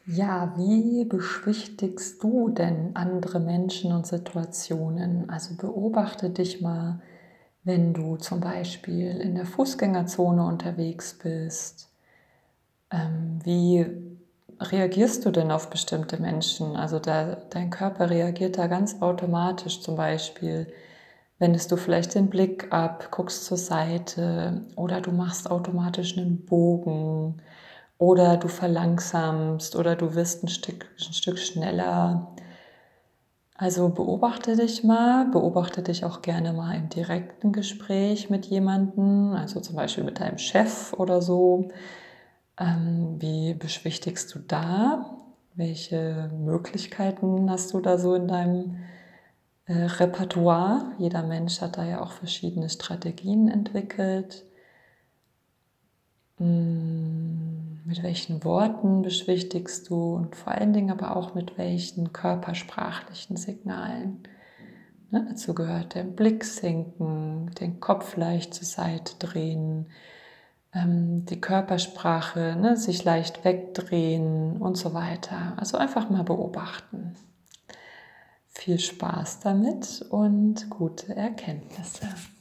Ja, wie beschwichtigst du denn andere Menschen und Situationen? Also beobachte dich mal, wenn du zum Beispiel in der Fußgängerzone unterwegs bist. Wie reagierst du denn auf bestimmte Menschen? Also dein Körper reagiert da ganz automatisch. Zum Beispiel wendest du vielleicht den Blick ab, guckst zur Seite oder du machst automatisch einen Bogen oder du verlangsamst oder du wirst ein Stück schneller. Also beobachte dich auch gerne mal im direkten Gespräch mit jemandem, also zum Beispiel mit deinem Chef oder so. Wie beschwichtigst du da? Welche Möglichkeiten hast du da so in deinem Repertoire? Jeder Mensch hat da ja auch verschiedene Strategien entwickelt. Mit welchen Worten beschwichtigst du und vor allen Dingen aber auch mit welchen körpersprachlichen Signalen? Ne, dazu gehört der Blick sinken, den Kopf leicht zur Seite drehen, die Körpersprache, ne, sich leicht wegdrehen und so weiter. Also einfach mal beobachten. Viel Spaß damit und gute Erkenntnisse.